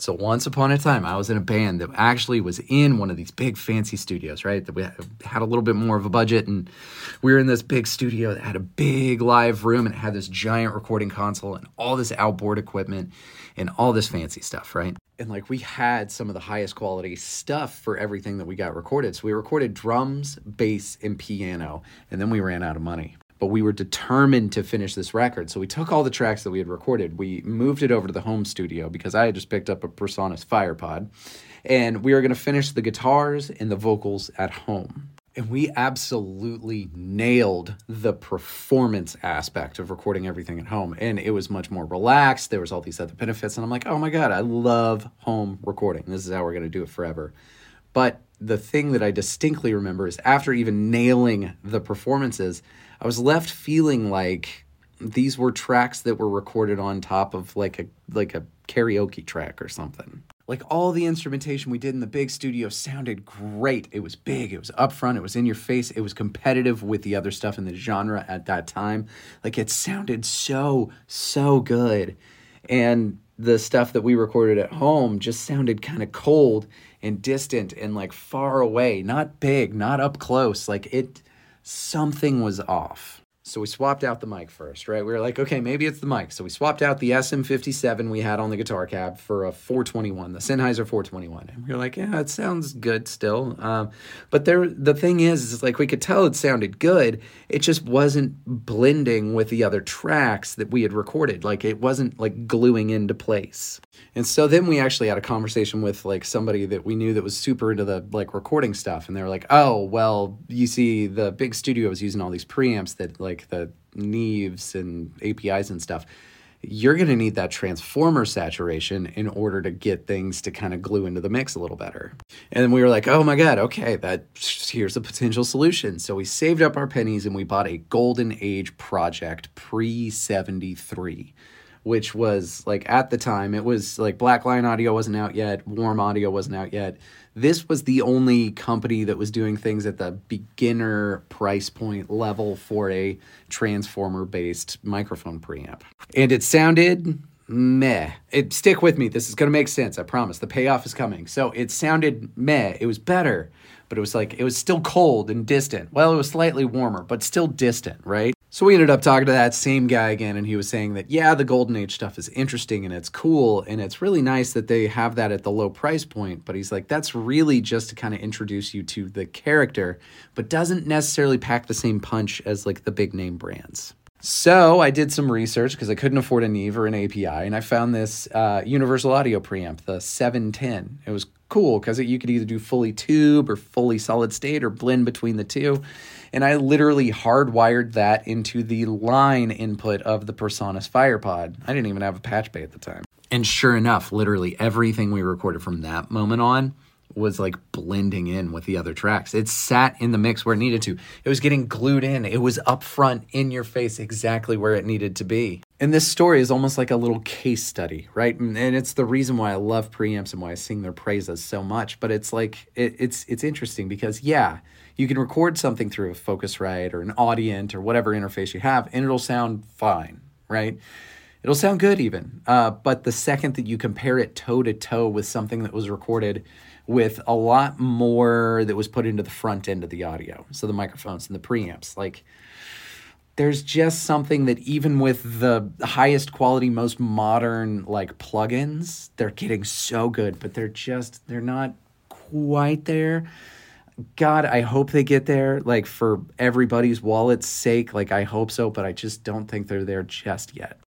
So once upon a time, I was in a band that actually was in one of these big fancy studios, right? That we had a little bit more of a budget, and we were in this big studio that had a big live room, and it had this giant recording console and all this outboard equipment and all this fancy stuff, right? And like we had some of the highest quality stuff for everything that we got recorded. So we recorded drums, bass, and piano, and then we ran out of money. But we were determined to finish this record. So we took all the tracks that we had recorded. We moved it over to the home studio because I had just picked up a PreSonus FirePod. And we were going to finish the guitars and the vocals at home. And we absolutely nailed the performance aspect of recording everything at home. And it was much more relaxed. There was all these other benefits. And I'm like, oh my God, I love home recording. This is how we're going to do it forever. But the thing that I distinctly remember is after even nailing the performances, I was left feeling like these were tracks that were recorded on top of like a karaoke track or something. Like all the instrumentation we did in the big studio sounded great. It was big, it was upfront, it was in your face, it was competitive with the other stuff in the genre at that time. Like it sounded so good. And the stuff that we recorded at home just sounded kind of cold and distant and like far away, not big, not up close. Like something was off. So we swapped out the mic first, right? We were like, okay, maybe it's the mic. So we swapped out the SM57 we had on the guitar cab for a 421, the Sennheiser 421. And we were like, yeah, it sounds good still. But the thing is like we could tell it sounded good. It just wasn't blending with the other tracks that we had recorded. Like it wasn't like gluing into place. And so then we actually had a conversation with like somebody that we knew that was super into the like recording stuff. And they were like, oh, well, you see the big studio was using all these preamps that like the Neves and APIs and stuff. You're going to need that transformer saturation in order to get things to kind of glue into the mix a little better. And we were like, oh my God, okay, here's a potential solution. So we saved up our pennies and we bought a Golden Age Project Pre-73. Which was, like, at the time, it was, like, Blackline Audio wasn't out yet, Warm Audio wasn't out yet. This was the only company that was doing things at the beginner price point level for a transformer-based microphone preamp. And it sounded meh. Stick with me. This is going to make sense, I promise. The payoff is coming. So it sounded meh. It was better, but it was still cold and distant. Well, it was slightly warmer, but still distant, right? So we ended up talking to that same guy again, and he was saying that, yeah, the Golden Age stuff is interesting, and it's cool, and it's really nice that they have that at the low price point, but he's like, that's really just to kind of introduce you to the character, but doesn't necessarily pack the same punch as, like, the big-name brands. So I did some research because I couldn't afford a Neve or an API, and I found this Universal Audio preamp, the 710. It was cool because you could either do fully tube or fully solid state or blend between the two. And I literally hardwired that into the line input of the PreSonus FirePod. I didn't even have a patch bay at the time. And sure enough, literally everything we recorded from that moment on was like blending in with the other tracks. It sat in the mix where it needed to. It was getting glued in. It was up front in your face exactly where it needed to be. And this story is almost like a little case study, right? And it's the reason why I love preamps and why I sing their praises so much. But it's like, it's interesting because, yeah, you can record something through a Focusrite or an Audient or whatever interface you have, and it'll sound fine, right? It'll sound good even. But the second that you compare it toe-to-toe with something that was recorded with a lot more that was put into the front end of the audio, so the microphones and the preamps, like, there's just something that even with the highest quality, most modern, like, plugins, they're getting so good, but they're not quite there. God, I hope they get there, like, for everybody's wallet's sake. Like, I hope so, but I just don't think they're there just yet.